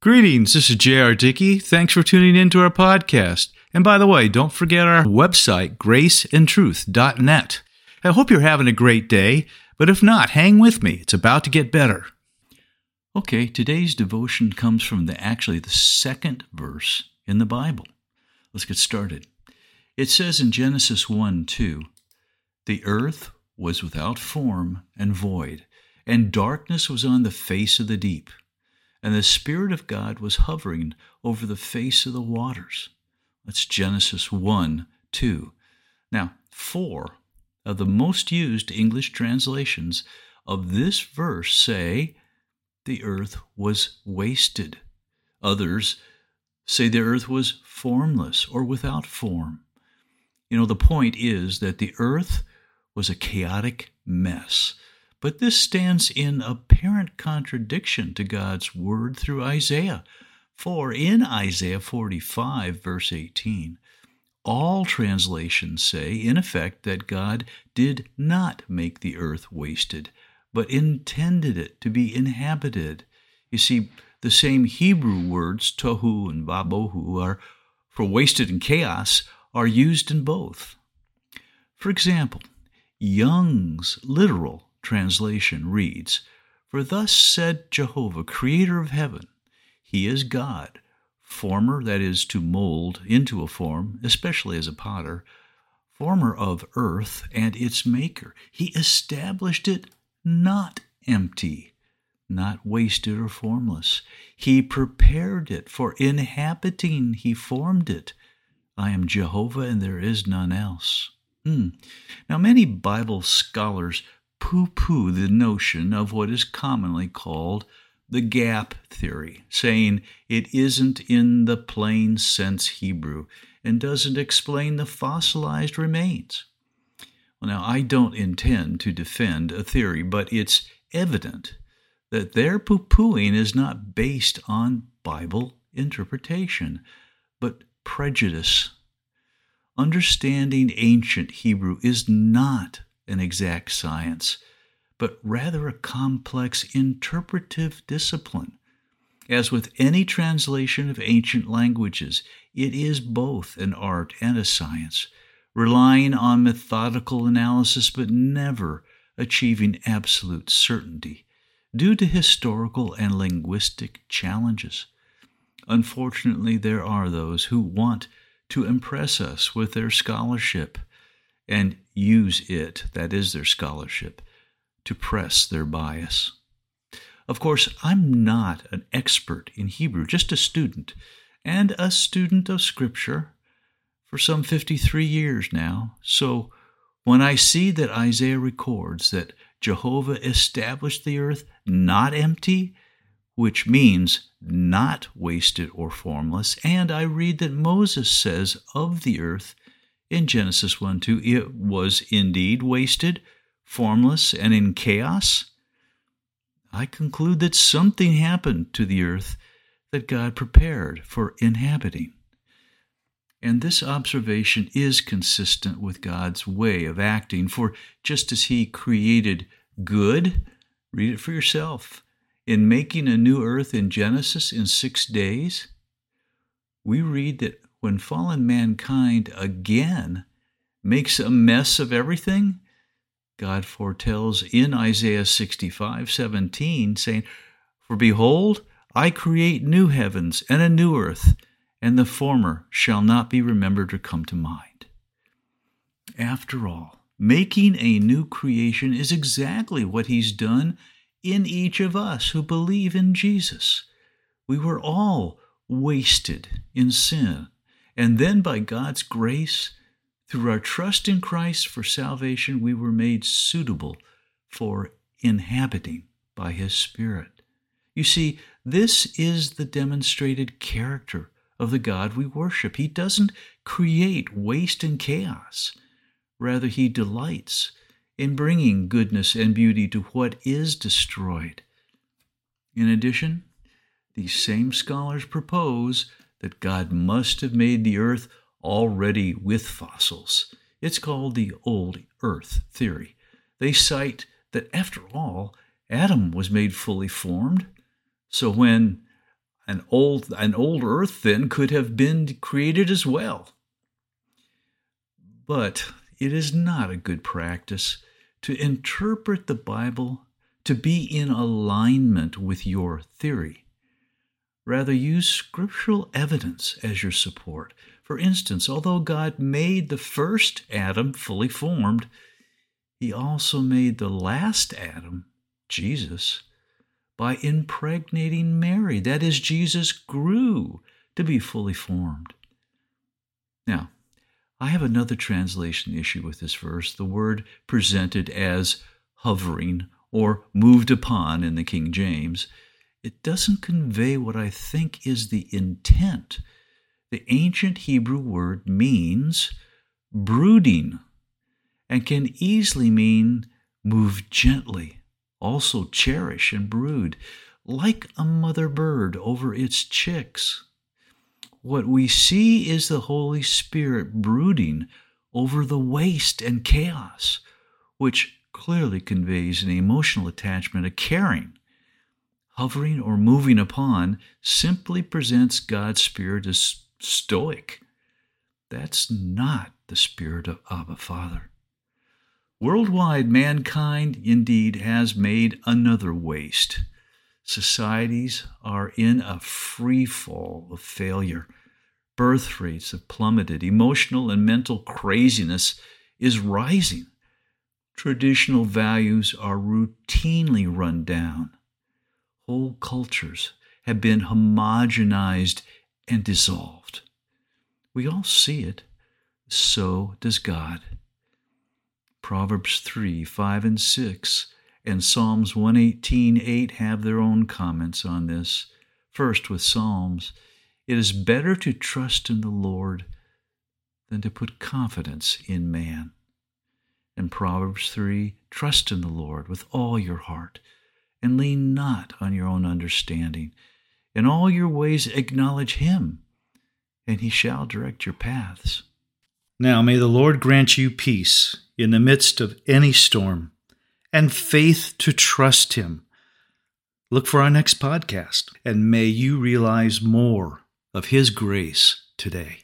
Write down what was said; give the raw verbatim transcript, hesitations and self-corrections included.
Greetings, this is J R. Dickey. Thanks for tuning in to our podcast. And by the way, don't forget our website, grace and truth dot net. I hope you're having a great day, but if not, hang with me. It's about to get better. Okay, today's devotion comes from the actually the second verse in the Bible. Let's get started. It says in Genesis one two, "The earth was without form and void, and darkness was on the face of the deep. And the Spirit of God was hovering over the face of the waters." That's Genesis one two. Now, four of the most used English translations of this verse say the earth was wasted. Others say the earth was formless or without form. You know, the point is that the earth was a chaotic mess. But this stands in apparent contradiction to God's word through Isaiah. For in Isaiah forty-five, verse eighteen, all translations say, in effect, that God did not make the earth wasted, but intended it to be inhabited. You see, the same Hebrew words, tohu and babohu, are for wasted and chaos, are used in both. For example, Young's literal translation reads, "For thus said Jehovah, creator of heaven, he is God, former, that is, to mold into a form, especially as a potter, former of earth and its maker. He established it not empty, not wasted or formless. He prepared it for inhabiting, he formed it. I am Jehovah and there is none else." Hmm. Now, many Bible scholars pooh-pooh the notion of what is commonly called the gap theory, saying it isn't in the plain sense Hebrew and doesn't explain the fossilized remains. Well, now, I don't intend to defend a theory, but it's evident that their pooh-poohing is not based on Bible interpretation, but prejudice. Understanding ancient Hebrew is not an exact science, but rather a complex interpretive discipline. As with any translation of ancient languages, it is both an art and a science, relying on methodical analysis but never achieving absolute certainty due to historical and linguistic challenges. Unfortunately, there are those who want to impress us with their scholarship and use it, that is their scholarship, to press their bias. Of course, I'm not an expert in Hebrew, just a student, and a student of Scripture for some fifty-three years now. So when I see that Isaiah records that Jehovah established the earth not empty, which means not wasted or formless, and I read that Moses says of the earth in Genesis one two, it was indeed wasted, formless, and in chaos, I conclude that something happened to the earth that God prepared for inhabiting. And this observation is consistent with God's way of acting, for just as he created good, read it for yourself, in making a new earth in Genesis in six days, we read that when fallen mankind again makes a mess of everything, God foretells in Isaiah sixty-five seventeen, saying, "For behold, I create new heavens and a new earth, and the former shall not be remembered or come to mind." After all, making a new creation is exactly what he's done in each of us who believe in Jesus. We were all wasted in sin, and then by God's grace, through our trust in Christ for salvation, we were made suitable for inhabiting by his Spirit. You see, this is the demonstrated character of the God we worship. He doesn't create waste and chaos. Rather, he delights in bringing goodness and beauty to what is destroyed. In addition, these same scholars propose that God must have made the earth already with fossils. It's called the old earth theory. They cite that, after all, Adam was made fully formed. So when an old, an old earth then could have been created as well. But it is not a good practice to interpret the Bible to be in alignment with your theory. Rather, use scriptural evidence as your support. For instance, although God made the first Adam fully formed, he also made the last Adam, Jesus, by impregnating Mary. That is, Jesus grew to be fully formed. Now, I have another translation issue with this verse. The word presented as hovering or moved upon in the King James, it doesn't convey what I think is the intent. The ancient Hebrew word means brooding and can easily mean move gently, also cherish and brood, like a mother bird over its chicks. What we see is the Holy Spirit brooding over the waste and chaos, which clearly conveys an emotional attachment, a caring. Hovering or moving upon simply presents God's Spirit as stoic. That's not the Spirit of Abba Father. Worldwide, mankind indeed has made another waste. Societies are in a free fall of failure. Birth rates have plummeted. Emotional and mental craziness is rising. Traditional values are routinely run down. Whole cultures have been homogenized and dissolved. We all see it. So does God. Proverbs three, five, and six and Psalms one eighteen, eight have their own comments on this. First, with Psalms, it is better to trust in the Lord than to put confidence in man. And Proverbs three, trust in the Lord with all your heart, and lean not on your own understanding. In all your ways acknowledge him, and he shall direct your paths. Now may the Lord grant you peace in the midst of any storm, and faith to trust him. Look for our next podcast, and may you realize more of his grace today.